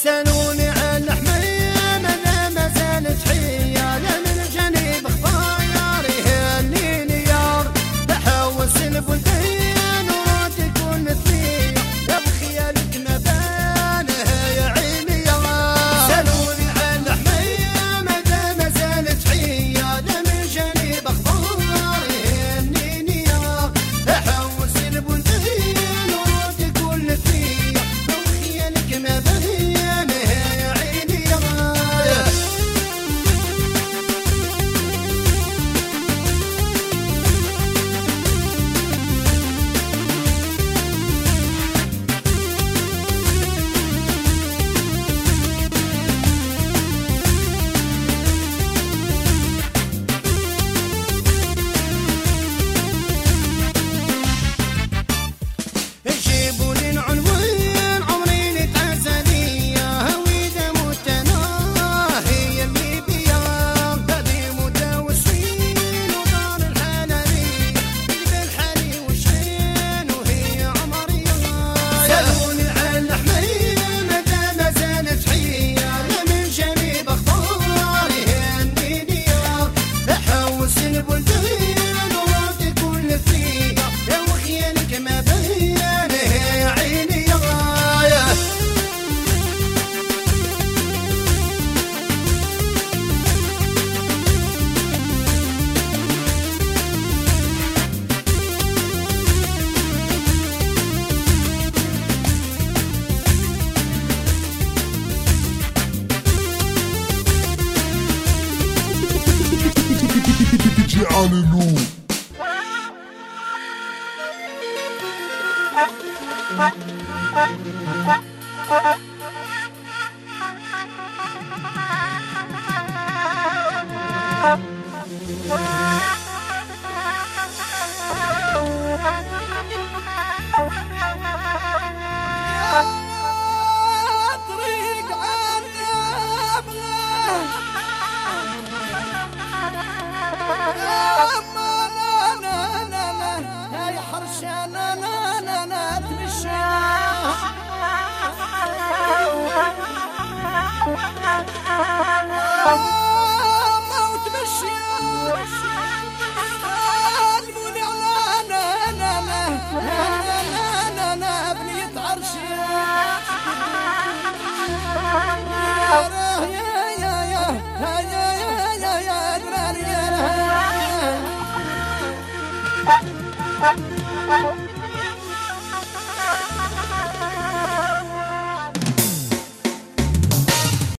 سالوني عن الحمية ماذا ما زالت حية من جانب اخبار يهنيني يار بحوس البلدان وراد كل مثلية يا بخيالك ما بانه يا عيني يار. سالوني عن الحمية ماذا ما زالت حية من جانب اخبار يهنيني يار بحوس البلدان وراد كل مثلية يا بخيالك ما بانه Hallelujah. يا